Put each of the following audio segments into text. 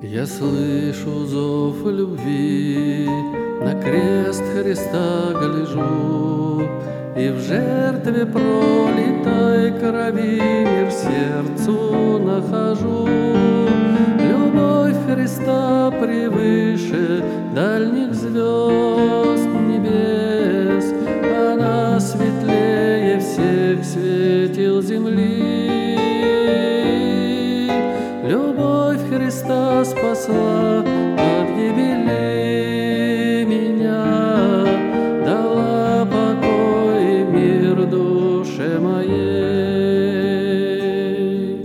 Я слышу зов любви, на крест Христа гляжу, и в жертве пролитой крови мир сердцу нахожу. Любовь Христа превыше дальних звезд небес, она светлее всех светил земли. Любовь Христа спасла от гибели меня, дала покой и мир душе моей.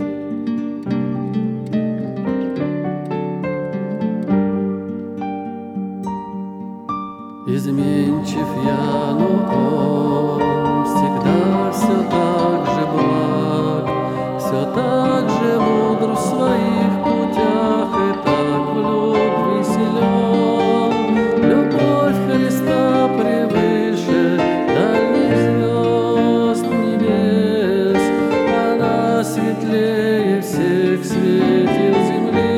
Изменчив я, но Он всегда все так же благ, все так же мудр в своих путях и так в любви силен. Любовь Христа превыше дальних звезд небес, она светлее всех светил земли.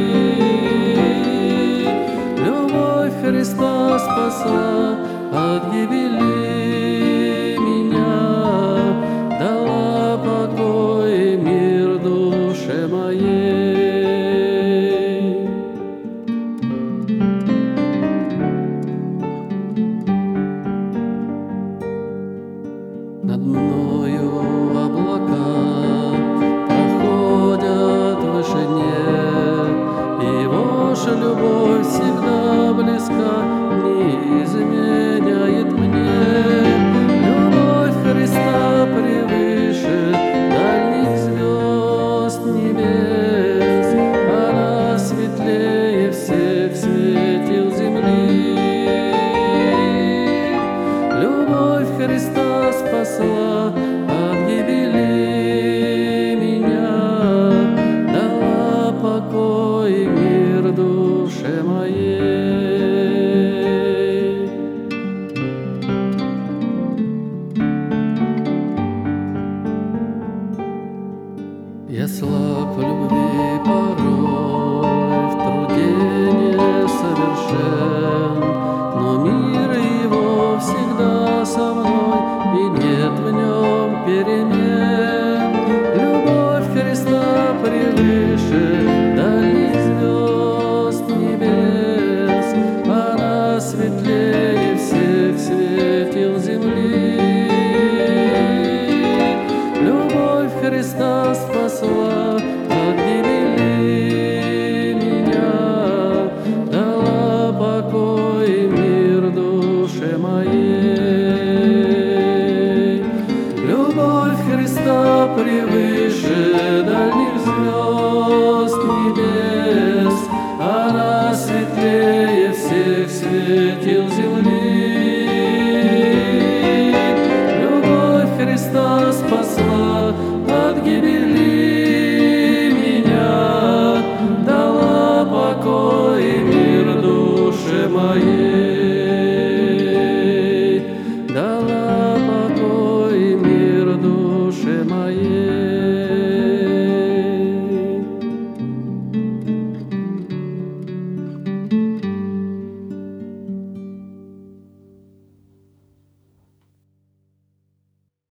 Любовь Христа спасла от гибели меня, дала покой и мир душе моей. Над мною облака проходят в вышине, и ваша любовь всегда близка, не изменяет мне. Любовь Христа превыше дальних звезд небес, она светлее всех светил земли. Любовь Христа спасла от гибели меня, дала покой и мир душе моей. Я слаб в любви порой, в труде несовершен, но мир его всегда со мной, и нет в нем перемен. Любовь Христа превыше дальних звезд небес, она светлее всех светил земли. Любовь Христа спасла от гибели меня, дала покой и мир душе моей. Любовь Христа превыше дальних звезд небес, она светлее всех светил